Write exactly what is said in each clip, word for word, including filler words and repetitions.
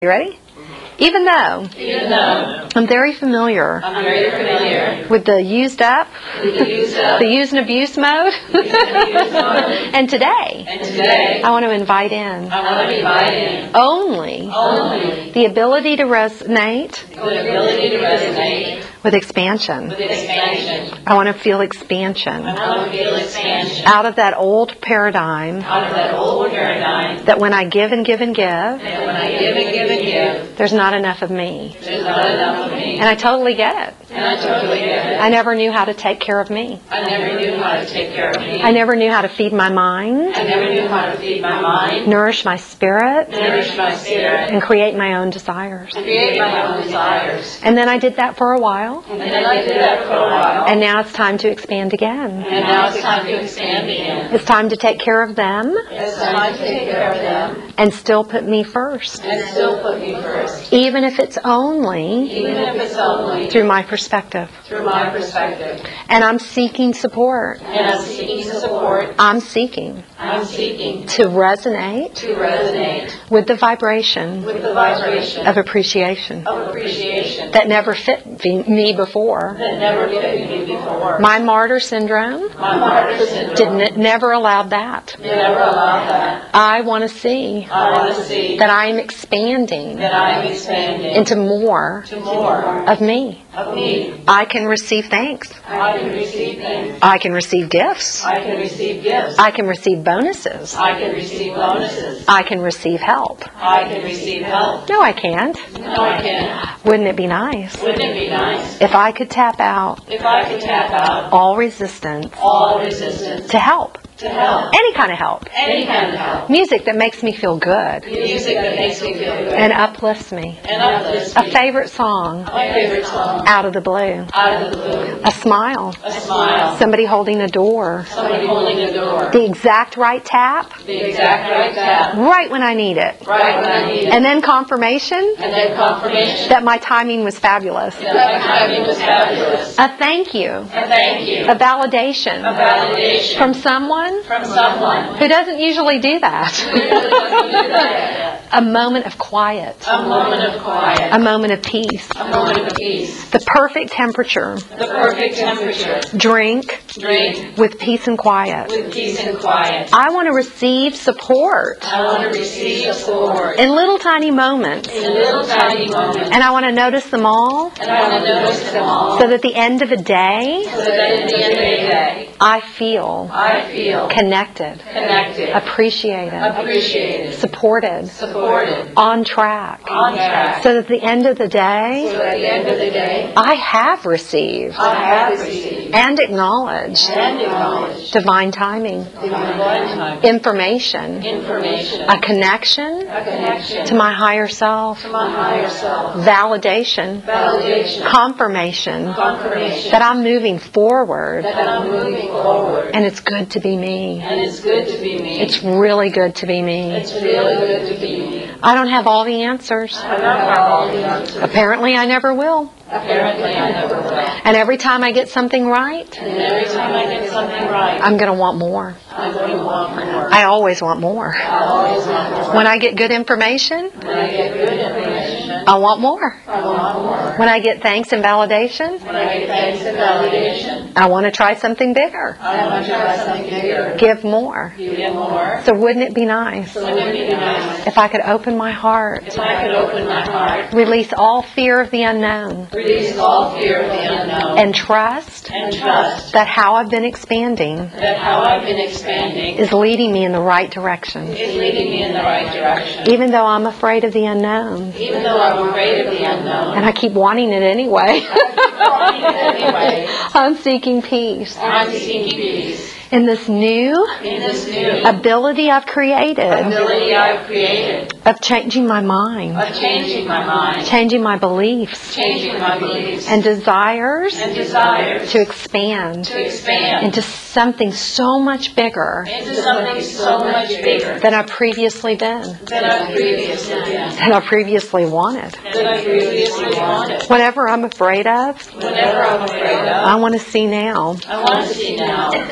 You ready? Even though, Even though I'm very familiar, I'm very familiar with the used up, with the use of the use and abuse mode, use and abuse mode, and today, and today I want to invite in I want to invite in only only the ability to resonate the ability to resonate with expansion. with expansion. I want to feel expansion I want to feel expansion out of that old paradigm out of that old paradigm that when I give and give and give, that when I give and give and give, there's not enough of me. there's not enough of me. And I totally get it. And I totally get it. I never knew how to take care of me. I never knew how to take care of me. I never knew how to feed my mind, I never knew how to feed my mind, nourish my spirit, nourish my spirit, and create my own desires. create my own desires. And then I did that for a while, And then I did that for a while. and now it's time to expand again. And now it's time to expand again. It's time to take care of them It's time to take care of them and still put me first, and still put me first, even if it's only even if it's only through my perspective. through my perspective. And I'm seeking support. And I'm seeking support. I'm seeking I'm seeking to resonate to resonate with the vibration with the vibration of appreciation of appreciation that never fit me before. that never fit me before. My martyr syndrome My martyr syndrome didn't never allowed that. never allowed that. I want to see I want to see that I am expanding that I am expanding into more to more of me. of me. I can receive thanks. I can receive things. I can receive gifts. I can receive gifts. I can receive bonuses. I can receive bonuses. I can receive help. I can receive help. No, I can't. No, I can't. Wouldn't it be nice Wouldn't it be nice if I could tap out if I could tap out all resistance all resistance to help? to help? Any kind of help. Any kind of help. Music that makes me feel good Music that makes me feel good and uplifts me. and uplifts A me. favorite song My favorite song, out of the blue. Out of the Blue. A smile. A smile. Somebody holding a door. Somebody holding a door. The exact right tap The exact right tap. right when I need it. Right when I need it. And then confirmation And then confirmation that my timing was fabulous. that my timing was fabulous. A thank you. A thank you. A validation A validation from someone from someone who doesn't usually do who that. doesn't do that. A moment of quiet. A moment of quiet. A moment of peace. A moment of peace. The perfect temperature. The perfect temperature. Drink Drink with peace and quiet. with peace and quiet. I want to receive support I want to receive support in little tiny moments. in little tiny moments. And I want to notice them all And I want to notice them all so that at the end of the day, so that at the end of the day, I feel I feel connected, connected, appreciated, appreciated, supported, supported, on track. on track. So that at the end of the day, So at the end of the day, I have received I have received and acknowledged and acknowledged divine timing, divine time, information, information, a connection a connection to my higher self, to my higher self, validation, validation, confirmation confirmation that I'm moving forward that I'm moving forward. and it's good to be me. And it's good to be me. It's really good to be me. It's really good to be me. I don't have all the answers. I don't have all the answers. Apparently I never will. Apparently I never will. And every time I get something right, And every time I get something right, I'm going to want more. I'm going to want more. I always want more. I always want more. When I get good information, When I get good information, I want more. I want more. When I get thanks and validation, When I get thanks and validation, I want to try something bigger. I want to try something bigger. Give more. You get more. So wouldn't it be nice So wouldn't it be nice if I could open my heart, if I could open my heart, release all fear of the unknown, release all fear of the unknown, and trust and trust that how I've been expanding that how I've been expanding is leading me in the right direction. is leading me in the right direction. Even though I'm afraid of the unknown, Even though I'm afraid of the unknown, and I keep wanting it anyway, wanting it anyway, I'm seeking peace. I'm seeking peace. In this new In this new ability I've created ability I've created of changing my mind, of changing my mind, changing my beliefs changing my beliefs and desires and desires to expand to expand into something so much bigger into something so much bigger than I've previously been, than I previously been, than I previously wanted. than I previously wanted. Whatever I'm afraid of, Whenever I'm afraid of, I want to see now I want to see now that in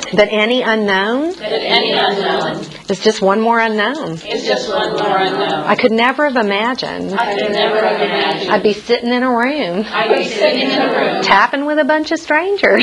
any unknown that any unknown is just one more unknown. is just one more unknown. I could never have imagined I could never have imagined I'd be sitting in a room I'd be sitting in a room tapping with a bunch of strangers.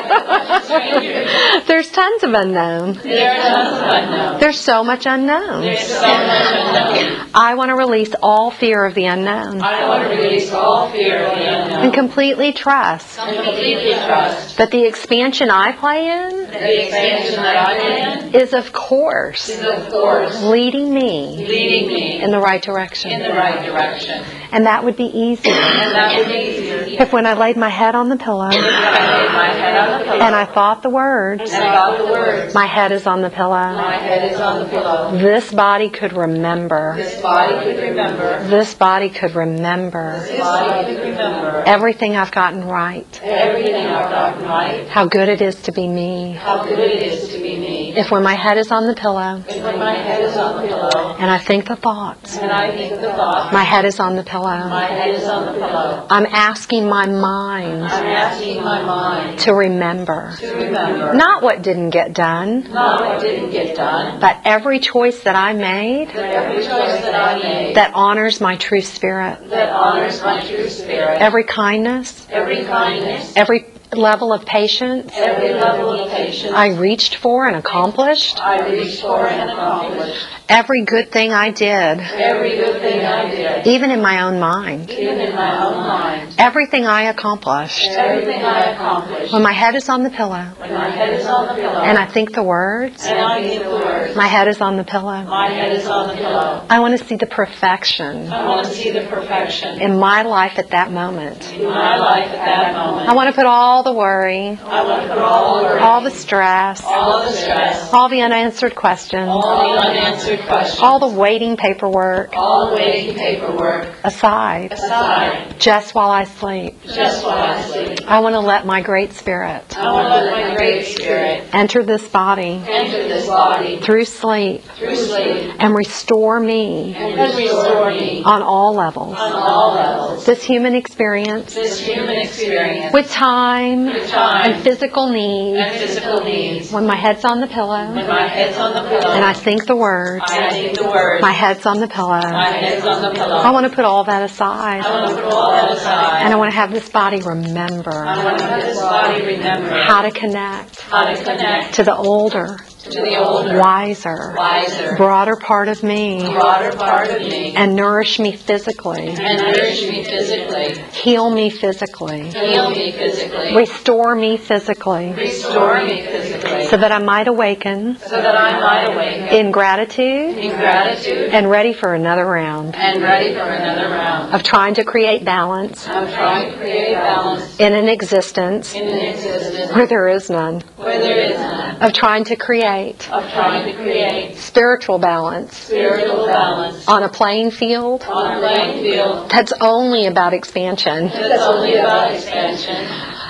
strangers. There's tons of unknown. There are tons of unknown. There's so much unknown. There's so much unknown. I want to release all fear of the unknown I want to release all fear of the and unknown completely trust and completely trust that the expansion I play in that the expansion that I am is, of course, is, of course, leading me leading me in the right in direction. the right direction. And that would be easier And that would be easier if when I laid my head on the pillow if I laid my head on the pillow and I thought the words, and I got the words, my head is on the pillow, my head is on the pillow. this body could remember, This body could remember. this body could remember This body could remember everything I've gotten right, everything I've gotten right. how good it is to be me. How good it is to be me. If when my head is on the pillow If when my head is on the pillow and I think the thoughts, and I think the thought, my head is on the pillow, my head is on the pillow. I'm asking my mind I'm asking my mind to remember to remember not what didn't get done, not what didn't get done, but every choice that I made but every choice that I made that honors my true spirit, that honors my true spirit, every kindness, every kindness, every level of patience every level of patience I reached for and accomplished, I reached for and accomplished, every good thing I did, every good thing I did, even in my own mind, even in my own mind, everything I accomplished. everything I accomplished. When my head is on the pillow When my head is on the pillow and I think the words, and I think the words, my head is on the pillow. my head is on the pillow. I want to see the perfection I want to see the perfection in my life at that moment. in my life at that moment. I want to put all the worry, I want to put all the worry, all the stress, all the stress, all the unanswered questions, all the unanswered questions, all the waiting paperwork all the waiting paperwork aside, aside, just while I sleep. just while I sleep. I want to let my great spirit I want to let my great spirit enter this body enter this body through sleep through sleep and restore me and restore me on all levels. on all levels. This human experience This human experience with time with time and physical needs, and physical needs. when my head's on the pillow When my head's on the pillow and I think the words, I think the words, my head's on the pillow. my head's on the pillow. I want to put all that I aside want to put all that aside. and I want to have this body remember I want to have this body remember how to connect how to connect to the older, to the older, wiser, wiser, broader part of me broader part of me and nourish me physically, and nourish me physically, heal me physically, heal me physically, restore me physically, restore me physically, so that I might awaken so that I might awaken in gratitude in gratitude and ready for another round and ready for another round of trying to create balance of trying to create balance in an existence in an existence where there is none, where there is none, of trying to create of trying to create spiritual balance spiritual balance on a playing field on a playing field that's only about expansion. that's only about expansion.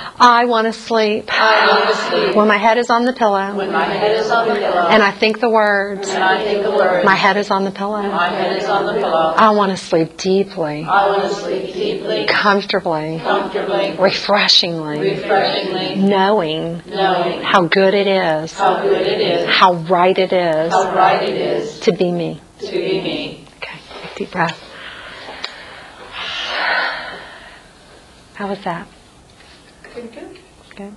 I want to sleep I want to sleep when my head is on the pillow when my head is on the pillow and I think the words, and I think the words, my head is on the pillow. my head is on the pillow. I want to sleep deeply, I want to sleep deeply, comfortably, comfortably, refreshingly, refreshingly, knowing knowing how good it is, how good it is, how right it is how right it is to be me. to be me. Okay, deep breath. How was that? Good, good.